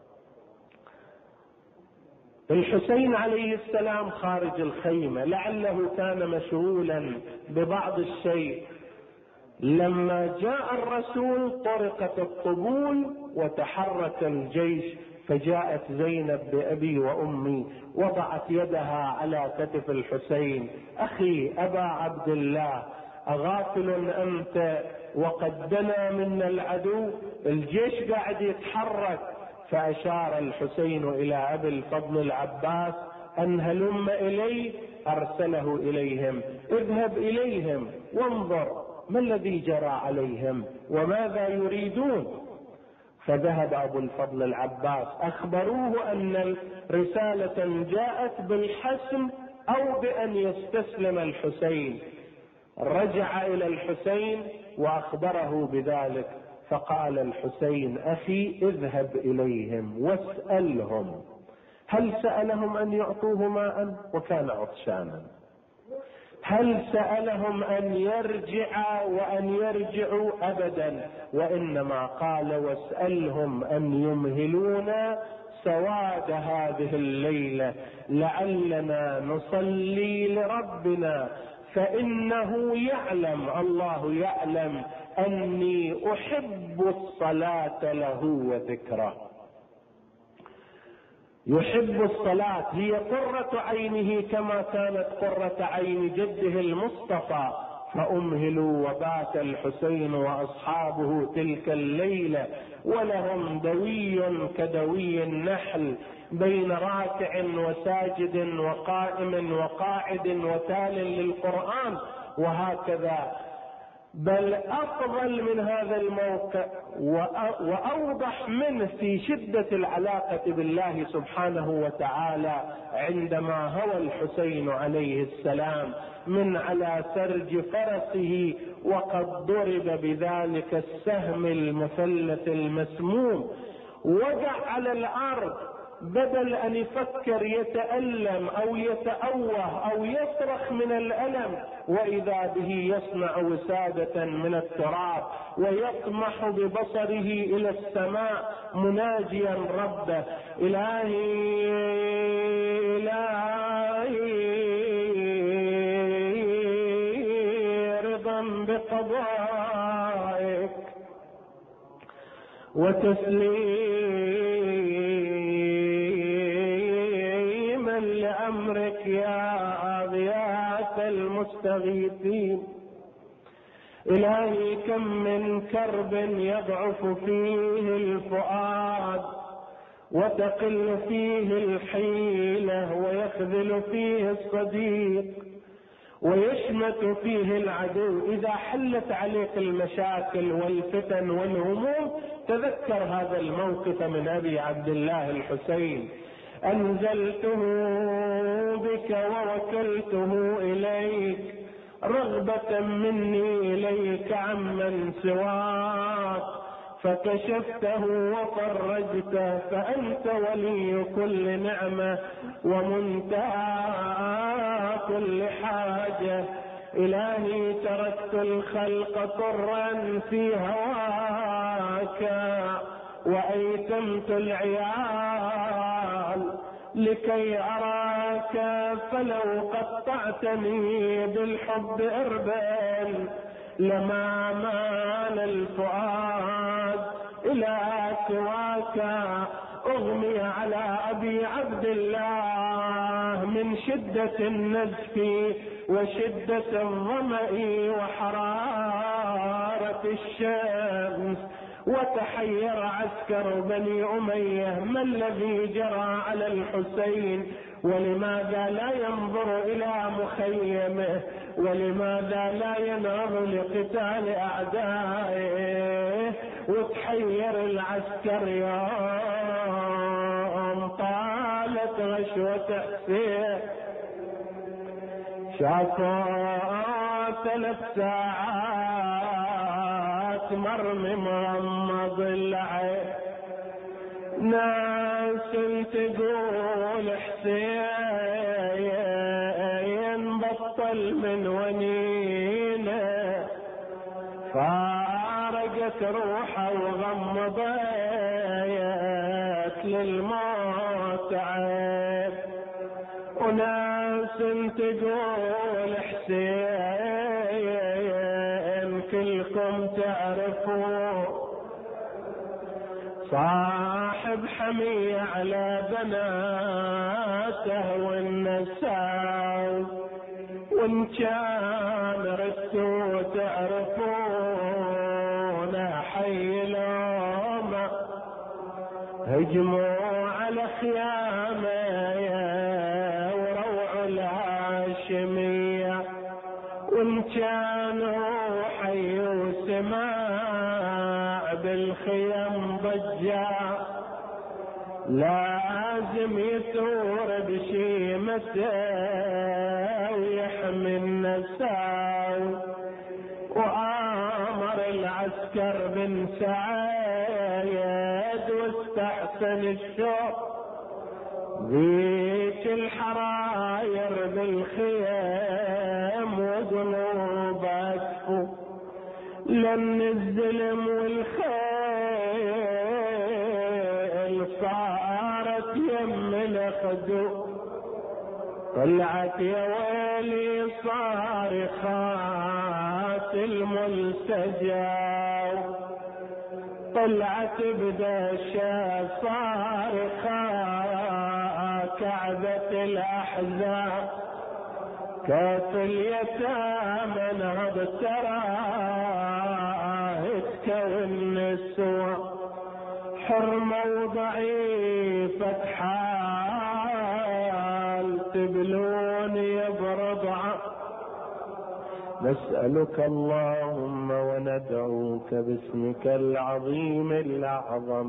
الحسين عليه السلام خارج الخيمة لعله كان مشغولا ببعض الشيء. لما جاء الرسول طرقت الطبول وتحرك الجيش، فجاءت زينب بأبي وأمي وضعت يدها على كتف الحسين: أخي أبا عبد الله، أغافل أنت وقد دنا منا العدو؟ الجيش قاعد يتحرك. فأشار الحسين إلى أبي الفضل العباس أن هلم إلي. أرسله إليهم: اذهب إليهم وانظر ما الذي جرى عليهم وماذا يريدون. فذهب أبو الفضل العباس، أخبروه أن رسالة جاءت بالحسم أو بأن يستسلم الحسين. رجع إلى الحسين وأخبره بذلك، فقال الحسين: أخي اذهب إليهم واسألهم. هل سألهم أن يعطوه ماء وكان عطشانا؟ هل سألهم أن يرجع وأن يرجعوا؟ أبدا، وإنما قال: واسألهم أن يمهلونا سواد هذه الليلة لعلنا نصلي لربنا، فإنه يعلم، الله يعلم أني أحب الصلاة له وذكره. يحب الصلاة، هي قرة عينه كما كانت قرة عين جده المصطفى. فأمهلوا وبات الحسين وأصحابه تلك الليلة ولهم دوي كدوي النحل بين راكع وساجد وقائم وقاعد وتال للقرآن، وهكذا. بل أفضل من هذا الموقع وأوضح منه في شدة العلاقة بالله سبحانه وتعالى عندما هوى الحسين عليه السلام من على سرج فرسه وقد ضرب بذلك السهم المثلث المسموم، وقع على الأرض بدل ان يفكر يتألم او يتأوه او يصرخ من الألم، واذا به يصنع وسادة من التراب ويطمح ببصره الى السماء مناجيا ربه: الهي الهي رضا بقضائك وتسليما لأمرك يا غياث المستغيثين. إلهي كم من كرب يضعف فيه الفؤاد وتقل فيه الحيلة ويخذل فيه الصديق ويشمت فيه العدو. إذا حلت عليك المشاكل والفتن والهموم تذكر هذا الموقف من أبي عبد الله الحسين: أنزلته بك ووكلته إليك رغبة مني إليك عمن سواك، فكشفته وفرجته فأنت ولي كل نعمة ومنتهى كل حاجة. إلهي تركت الخلق طرا في هواك وأيتمت العيال لكي أراك، فلو قطعتني بالحب إربا لما مال الفؤاد إلى سواك. أغمي على أبي عبد الله من شدة النزف وشدة الظمأ وحرارة الشمس، وتحير عسكر بني أمية: ما الذي جرى على الحسين؟ ولماذا لا ينظر إلى مخيمه؟ ولماذا لا ينهض لقتال أعدائه؟ وتحير العسكر يوم طالت غشوة حسين، شافوا ثلاث ساعات مرمي مغمض العين، ناس تقول حسين بطل من ونينه، فارقت روحه وغمضت للموت عين. وناس تقول حسين كلكم تعرفوا صاحب حمية على بناته والنساء، وان كان رسوا تعرفون حي لومه هجموا على خيامه وروعوا الهاشمية، وان كانوا حي وسماع بالخيام ضجا لازم يثور بشيمته ويحمي النساء. وآمر العسكر بن سعيد واستحسن الشوق ذيك الحراير بالخيام وقلوب أسفو، لأن الظلم والخيل صارت يم الخدو. طلعت يا ويلي صارخات الملتجى، طلعت بدشا صارخات كعبة الأحزاب، كاف اليتامى نهض تراه تكون السوى، حرمة وضعيفة حال تبلوني برضعة. نسألك اللهم وندعوك باسمك العظيم الأعظم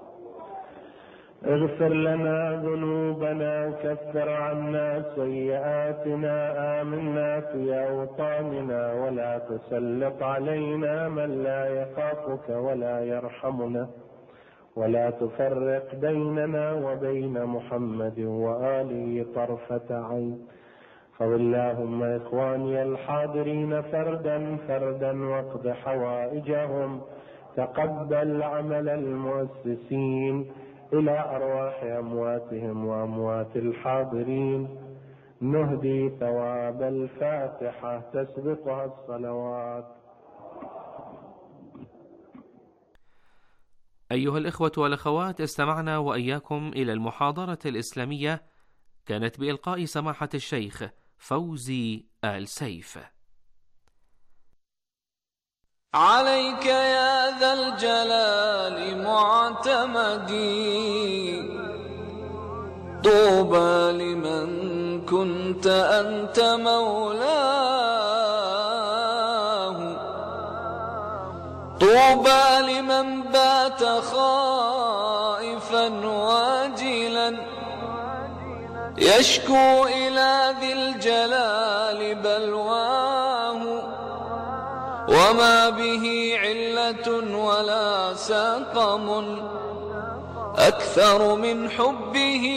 اغفر لنا ذنوبنا، كفر عنا سيئاتنا، آمنا في أوطاننا، ولا تسلط علينا من لا يخافك ولا يرحمنا، ولا تفرق بيننا وبين محمد وآله طرفة عين. فاللهم إخواني الحاضرين فردا فردا واقض حوائجهم، تقبل عمل المؤسسين إلى أرواح أمواتهم وأموات الحاضرين. نهدي ثواب الفاتحة تسبقها الصلوات. أيها الإخوة والأخوات، استمعنا وإياكم إلى المحاضرة الإسلامية كانت بإلقاء سماحة الشيخ فوزي آل سيف. عليك يا ذا الجلال معتمدي، طوبى لمن كنت أنت مولاه، طوبى لمن بات خائفا واجلا، يشكو إلى ذي الجلال بلواه، وما به علة ولا سقم أكثر من حبه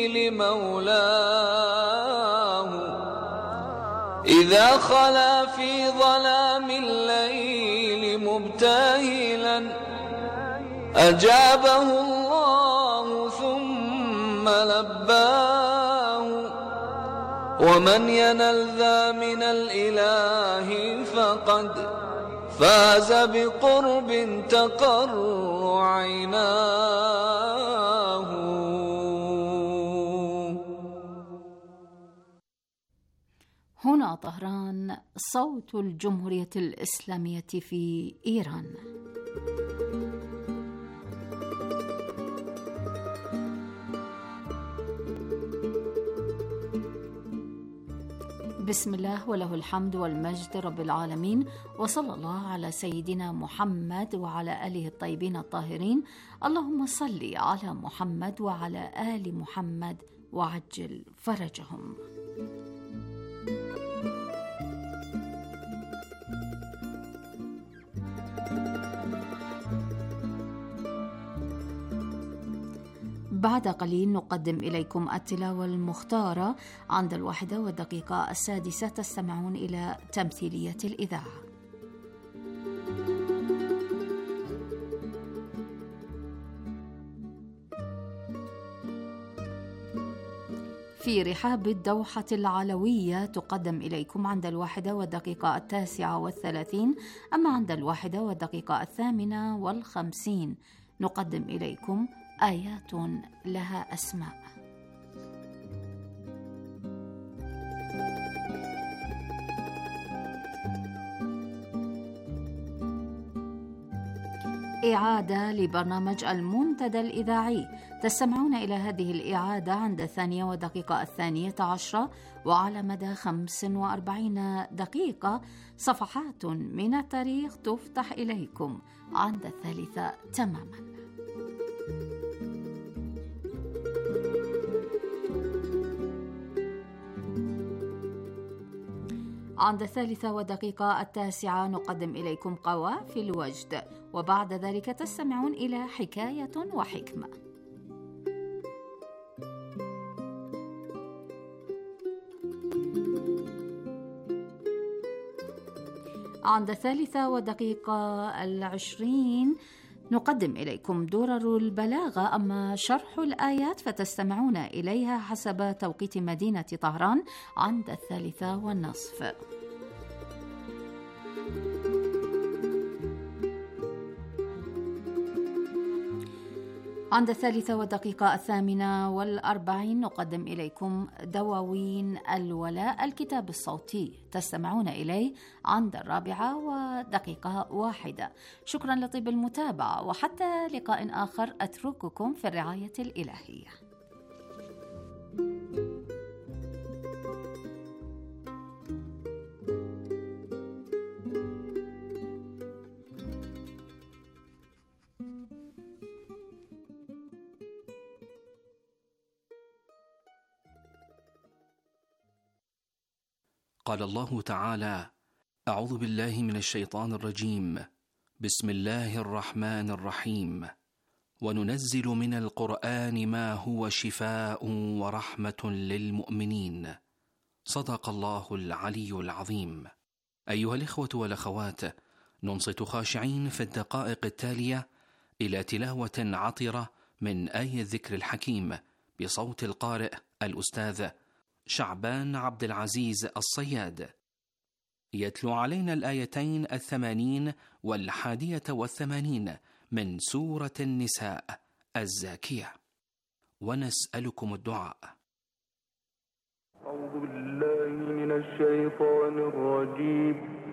لمولاه. إذا خلا في ظلام الليل مبتهلا، أجابه الله ثم لباه. ومن ينل ذا من الإله فقد فاز بقرب تقر عيناه. هنا طهران، صوت الجمهورية الإسلامية في إيران. بسم الله وله الحمد والمجد رب العالمين، وصلى الله على سيدنا محمد وعلى آله الطيبين الطاهرين. اللهم صل على محمد وعلى آل محمد وعجل فرجهم. بعد قليل نقدم إليكم التلاوة المختارة. عند الواحدة والدقيقة السادسة تستمعون إلى تمثيلية الإذاعة. في رحاب الدوحة العلوية تقدم إليكم عند الواحدة والدقيقة التاسعة والثلاثين. أما عند الواحدة والدقيقة الثامنة والخمسين نقدم إليكم آيات لها أسماء. إعادة لبرنامج المنتدى الإذاعي. تستمعون إلى هذه الإعادة عند الثانية والدقيقة الثانية عشرة، وعلى مدى خمس وأربعين دقيقة صفحات من التاريخ تفتح إليكم عند الثالثة تماما. عند الثالثة والدقيقة التاسعة نقدم إليكم قوافل الوجد، وبعد ذلك تستمعون إلى حكاية وحكمة. عند الثالثة والدقيقة العشرين نقدم إليكم درر البلاغة. أما شرح الآيات فتستمعون إليها حسب توقيت مدينة طهران عند الثالثة والنصف. عند الثالثة والدقيقة الثامنة والأربعين نقدم إليكم دواوين الولاء، الكتاب الصوتي، تستمعون إليه عند الرابعة ودقيقة واحدة. شكرا لطيب المتابعة، وحتى لقاء آخر أترككم في الرعاية الإلهية. قال الله تعالى: أعوذ بالله من الشيطان الرجيم، بسم الله الرحمن الرحيم، وننزل من القرآن ما هو شفاء ورحمة للمؤمنين. صدق الله العلي العظيم. أيها الإخوة والأخوات، ننصت خاشعين في الدقائق التالية إلى تلاوة عطرة من آية الذكر الحكيم بصوت القارئ الأستاذ شعبان عبد العزيز الصياد، يتلو علينا الآيتين الثمانين والحادية والثمانين من سورة النساء الزاكية، ونسألكم الدعاء. أعوذ بالله من الشيطان الرجيم.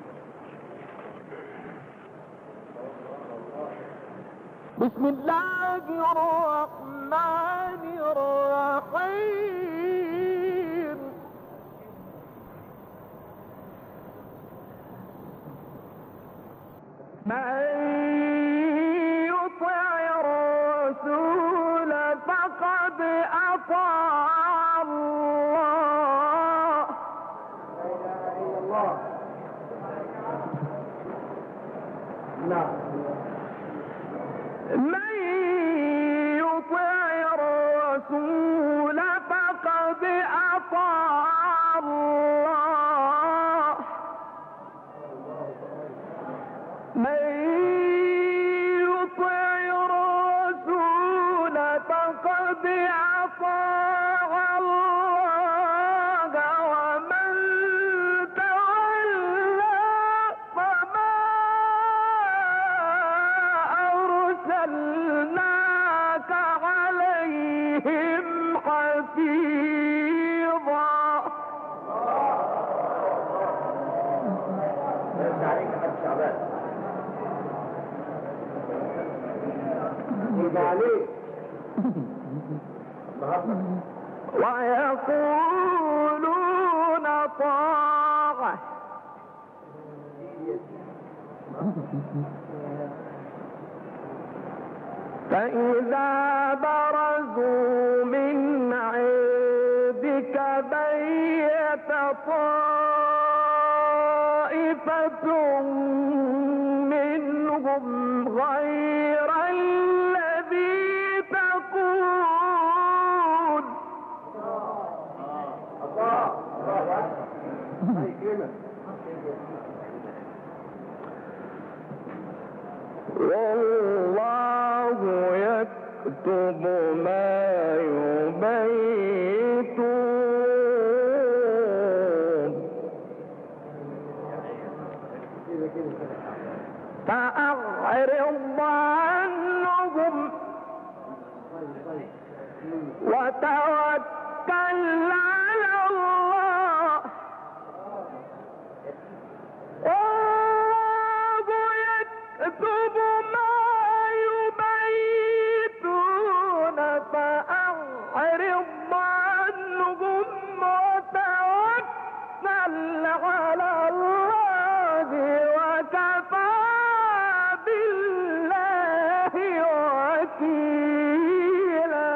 بسم الله الرحمن الرحيم. من يطع الرسول فقد أطاع الله. نعم. من يطع الرسول فقد أطاع الله. من يطع الرسول فقد أطاع الله، ومن تولى فما أرسلناك عليهم حفيظا. ويقولون طاعة فإذا برزوا من عندك بيت طائفة منهم غير الذي تقول. والله يكتب ما يبيتون. فأعرض عنهم وتوكل على الله. والله يكتب ما يبيتون. فأعرض عنهم وتوكل على الله، وكفى بالله وكيلا.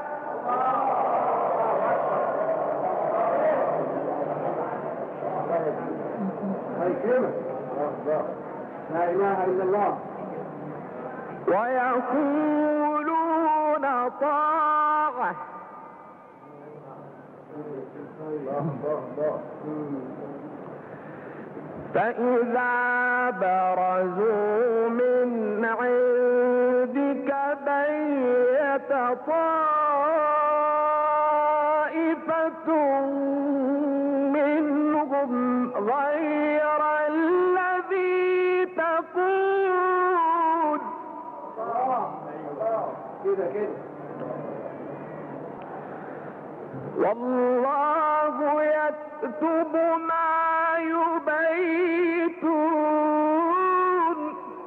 لا إله إلا الله. ويقولون طاعة فإذا برزوا من عندك بيت طائفة منهم غير الذي تقول. كده كده. والله يكتب ما يبيتون.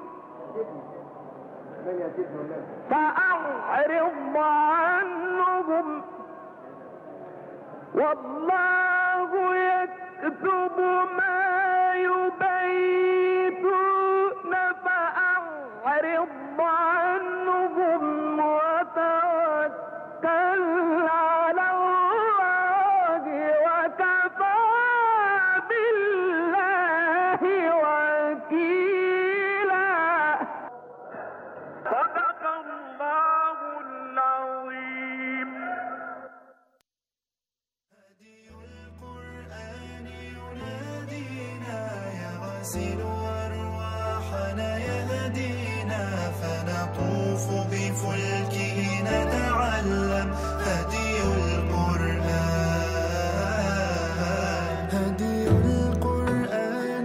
فأعرض عنهم. والله يكتب ما يبيتون. فأعرض عنهم وتوكل على الله، وكفى بالله وكيلا. صدق الله يحسنون